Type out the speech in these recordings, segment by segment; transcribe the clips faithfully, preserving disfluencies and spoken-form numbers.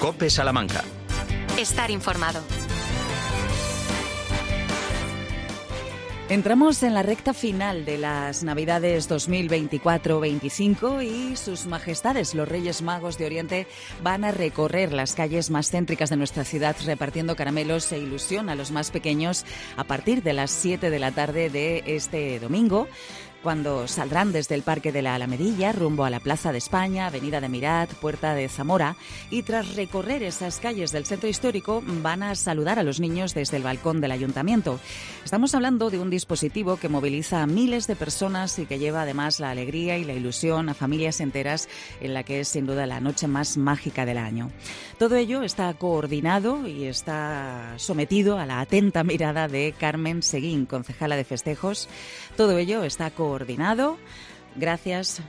COPE Salamanca. Estar informado. Entramos en la recta final de las Navidades dos mil veinticuatro veinticinco y sus majestades, los Reyes Magos de Oriente, van a recorrer las calles más céntricas de nuestra ciudad repartiendo caramelos e ilusión a los más pequeños a partir de las siete de la tarde de este domingo, cuando saldrán desde el Parque de la Alamedilla rumbo a la Plaza de España, Avenida de Mirat, Puerta de Zamora, y tras recorrer esas calles del centro histórico van a saludar a los niños desde el balcón del Ayuntamiento. Estamos hablando de un dispositivo que moviliza a miles de personas y que lleva además la alegría y la ilusión a familias enteras en la que es sin duda la noche más mágica del año. Todo ello está coordinado y está sometido a la atenta mirada de Carmen Seguín, concejala de festejos. Todo ello está coordinado. Gracias.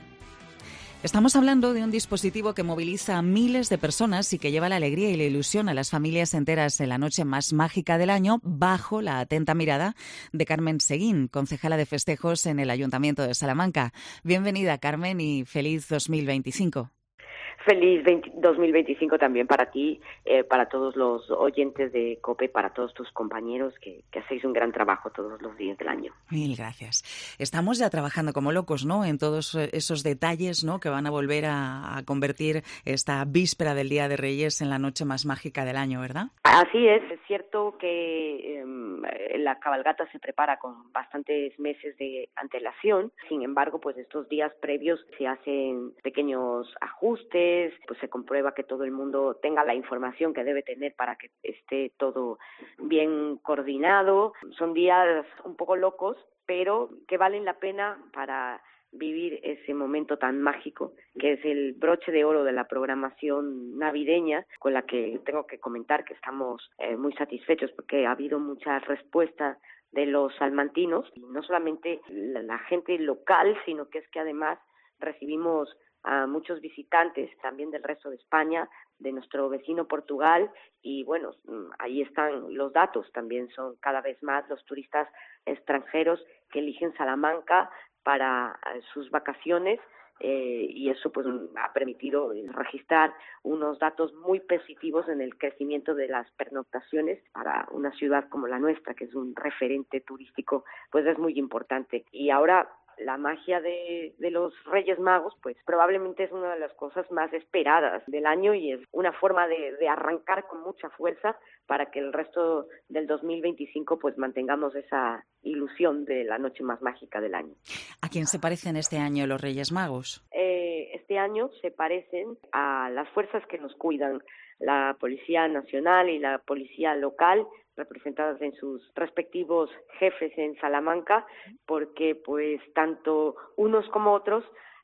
Estamos hablando de un dispositivo que moviliza a miles de personas y que lleva la alegría y la ilusión a las familias enteras en la noche más mágica del año, bajo la atenta mirada de Carmen Seguín, concejala de festejos en el Ayuntamiento de Salamanca. Bienvenida, Carmen, y feliz dos mil veinticinco. Feliz dos mil veinticinco también para ti, eh, para todos los oyentes de COPE, para todos tus compañeros que, que hacéis un gran trabajo todos los días del año. Mil gracias. Estamos ya trabajando como locos, ¿no?, en todos esos detalles, ¿no?, que van a volver a, a convertir esta víspera del Día de Reyes en la noche más mágica del año, ¿verdad? Así es. Es cierto que eh, la cabalgata se prepara con bastantes meses de antelación. Sin embargo, pues estos días previos se hacen pequeños ajustes, pues se comprueba que todo el mundo tenga la información que debe tener para que esté todo bien coordinado. Son días un poco locos, pero que valen la pena para vivir ese momento tan mágico, que es el broche de oro de la programación navideña, con la que tengo que comentar que estamos eh, muy satisfechos porque ha habido mucha respuesta de los salmantinos, y no solamente la, la gente local, sino que es que además recibimos a muchos visitantes también del resto de España, de nuestro vecino Portugal, y bueno, ahí están los datos. También son cada vez más los turistas extranjeros que eligen Salamanca para sus vacaciones, eh, y eso pues ha permitido registrar unos datos muy positivos en el crecimiento de las pernoctaciones para una ciudad como la nuestra, que es un referente turístico, pues es muy importante. Y ahora la magia de, de los Reyes Magos, pues probablemente es una de las cosas más esperadas del año y es una forma de, de arrancar con mucha fuerza para que el resto del dos mil veinticinco pues mantengamos esa ilusión de la noche más mágica del año. ¿A quién se parecen este año los Reyes Magos? Eh, este año se parecen a las fuerzas que nos cuidan, la Policía Nacional y la Policía Local, representadas en sus respectivos jefes en Salamanca, porque pues tanto unos como otros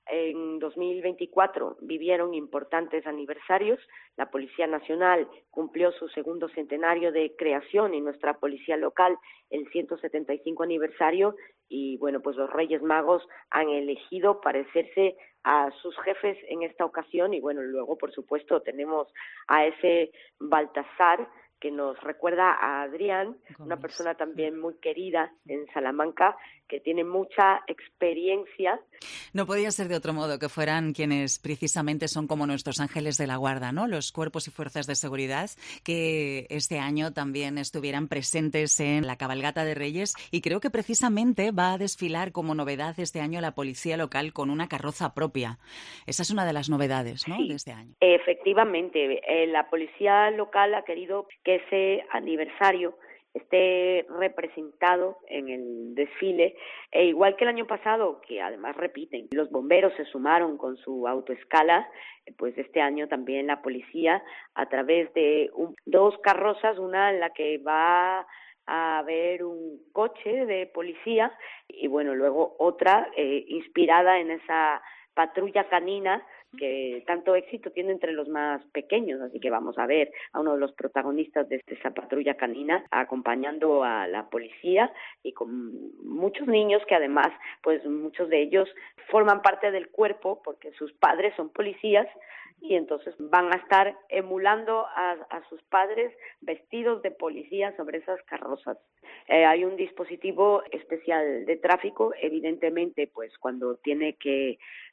en dos mil veinticuatro vivieron importantes aniversarios. La Policía Nacional cumplió su segundo centenario de creación y nuestra Policía Local el ciento setenta y cinco aniversario, y bueno, pues los Reyes Magos han elegido parecerse a sus jefes en esta ocasión. Y bueno, luego por supuesto tenemos a ese Baltasar que nos recuerda a Adrián, una persona también muy querida en Salamanca, que tiene mucha experiencia. No podía ser de otro modo que fueran quienes precisamente son como nuestros ángeles de la guarda, ¿no?, los cuerpos y fuerzas de seguridad que este año también estuvieran presentes en la cabalgata de Reyes, y creo que precisamente va a desfilar como novedad este año la policía local con una carroza propia. Esa es una de las novedades, ¿no?, sí, de este año. Efectivamente, eh, la policía local ha querido que ese aniversario esté representado en el desfile, e igual que el año pasado, que además repiten, los bomberos se sumaron con su autoescala, pues este año también la policía, a través de un, dos carrozas, una en la que va a haber un coche de policía, y bueno, luego otra eh, inspirada en esa patrulla canina que tanto éxito tiene entre los más pequeños, así que vamos a ver a uno de los protagonistas de esa patrulla canina acompañando a la policía, y con muchos niños que además, pues muchos de ellos forman parte del cuerpo porque sus padres son policías, y entonces van a estar emulando a, a sus padres vestidos de policía sobre esas carrozas. Eh, hay un dispositivo especial de tráfico, evidentemente, pues cuando tiene que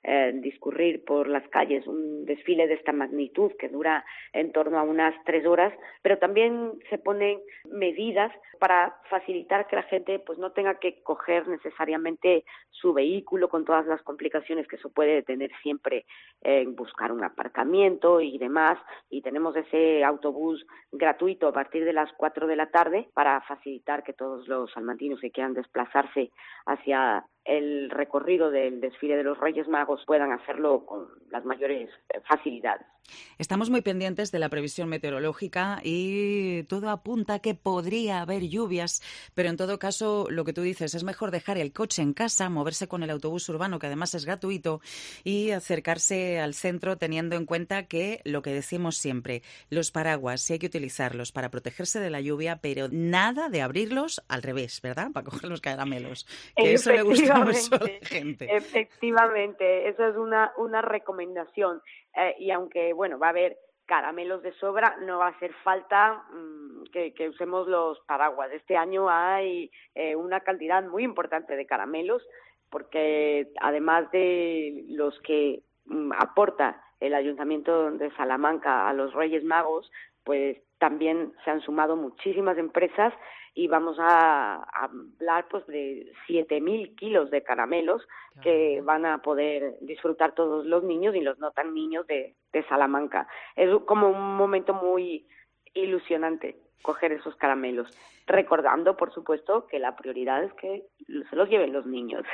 eh, discurrir por las calles un desfile de esta magnitud que dura en torno a unas tres horas, pero también se ponen medidas para facilitar que la gente pues no tenga que coger necesariamente su vehículo con todas las complicaciones que eso puede tener siempre en buscar un aparcamiento y demás, y tenemos ese autobús gratuito a partir de las cuatro de la tarde para facilitar que todos los salmantinos que quieran desplazarse hacia el recorrido del desfile de los Reyes Magos puedan hacerlo con las mayores facilidades. Estamos muy pendientes de la previsión meteorológica y todo apunta a que podría haber lluvias, pero en todo caso, lo que tú dices, es mejor dejar el coche en casa, moverse con el autobús urbano, que además es gratuito, y acercarse al centro teniendo en cuenta que, lo que decimos siempre, los paraguas sí hay que utilizarlos para protegerse de la lluvia, pero nada de abrirlos al revés, ¿verdad? Para coger los caramelos, que eso le gusta mucho a la gente. Efectivamente, eso es una, una recomendación. Eh, y aunque, bueno, va a haber caramelos de sobra, no va a hacer falta mmm, que, que usemos los paraguas. Este año hay eh, una cantidad muy importante de caramelos, porque además de los que mmm, aporta el Ayuntamiento de Salamanca a los Reyes Magos, pues también se han sumado muchísimas empresas y vamos a, a hablar pues de siete mil kilos de caramelos que van a poder disfrutar todos los niños y los no tan niños de, de Salamanca. Es como un momento muy ilusionante coger esos caramelos, recordando, por supuesto, que la prioridad es que se los lleven los niños.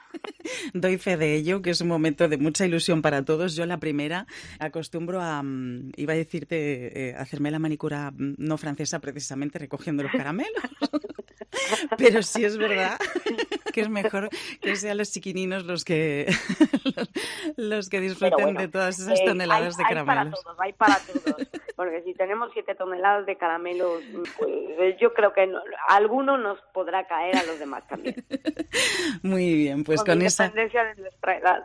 Doy fe de ello, que es un momento de mucha ilusión para todos. Yo, la primera, acostumbro a, iba a decirte, eh, hacerme la manicura no francesa precisamente recogiendo los caramelos. Pero sí es verdad que es mejor que sean los chiquininos los que los, los que disfruten bueno, de todas esas toneladas eh, hay, de caramelos. Hay para todos, hay para todos. Porque si tenemos siete toneladas de caramelos, pues yo creo que no, alguno nos podrá caer, a los demás también. Muy bien, pues con, con esa independencia de nuestra edad.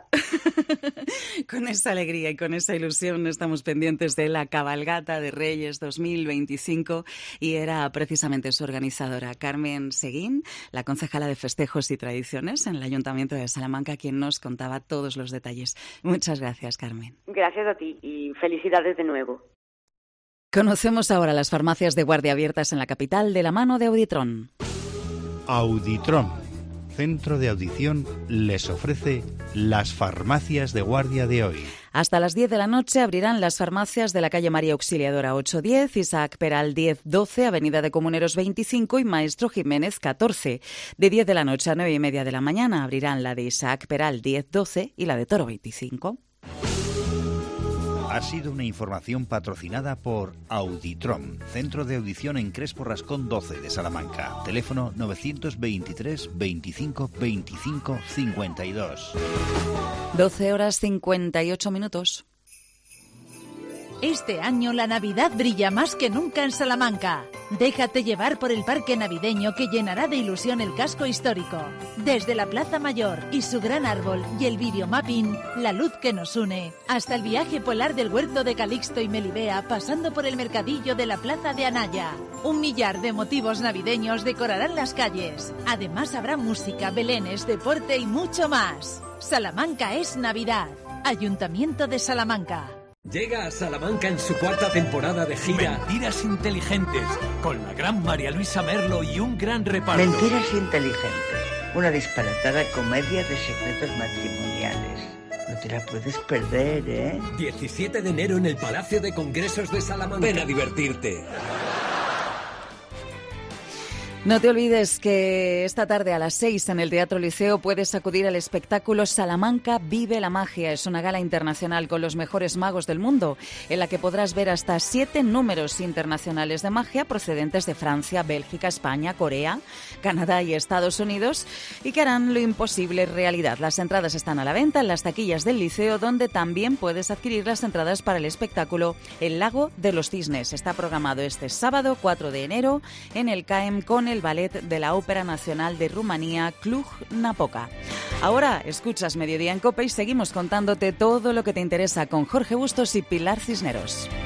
Con esa alegría y con esa ilusión estamos pendientes de la cabalgata de Reyes dos mil veinticinco, y era precisamente su organizadora, Carmen Seguín, la concejala de Festejos y Tradiciones en el Ayuntamiento de Salamanca, quien nos contaba todos los detalles. Muchas gracias, Carmen. Gracias a ti y felicidades de nuevo. Conocemos ahora las farmacias de guardia abiertas en la capital de la mano de Auditron. Auditron, centro de audición, les ofrece las farmacias de guardia de hoy. Hasta las diez de la noche abrirán las farmacias de la calle María Auxiliadora ocho diez, Isaac Peral diez doce, Avenida de Comuneros veinticinco y Maestro Jiménez catorce. De diez de la noche a nueve y media de la mañana abrirán la de Isaac Peral diez doce y la de Toro veinticinco. Ha sido una información patrocinada por Auditron, centro de audición en Crespo Rascón doce de Salamanca. Teléfono novecientos veintitrés veinticinco veinticinco cincuenta y dos. doce horas cincuenta y ocho minutos. Este año la Navidad brilla más que nunca en Salamanca. Déjate llevar por el parque navideño que llenará de ilusión el casco histórico. Desde la Plaza Mayor y su gran árbol y el videomapping, la luz que nos une, hasta el viaje polar del huerto de Calixto y Melibea, pasando por el mercadillo de la Plaza de Anaya. Un millar de motivos navideños decorarán las calles. Además habrá música, belenes, deporte y mucho más. Salamanca es Navidad. Ayuntamiento de Salamanca. Llega a Salamanca en su cuarta temporada de gira Mentiras Inteligentes, con la gran María Luisa Merlo y un gran reparto. Mentiras Inteligentes, una disparatada comedia de secretos matrimoniales. No te la puedes perder, ¿eh? diecisiete de enero en el Palacio de Congresos de Salamanca. Ven a divertirte. No te olvides que esta tarde a las seis en el Teatro Liceo puedes acudir al espectáculo Salamanca Vive la Magia. Es una gala internacional con los mejores magos del mundo, en la que podrás ver hasta siete números internacionales de magia procedentes de Francia, Bélgica, España, Corea, Canadá y Estados Unidos, y que harán lo imposible realidad. Las entradas están a la venta en las taquillas del Liceo, donde también puedes adquirir las entradas para el espectáculo El Lago de los Cisnes. Está programado este sábado cuatro de enero en el C A E M con el el ballet de la Ópera Nacional de Rumanía, Cluj-Napoca. Ahora escuchas Mediodía en COPE y seguimos contándote todo lo que te interesa con Jorge Bustos y Pilar Cisneros.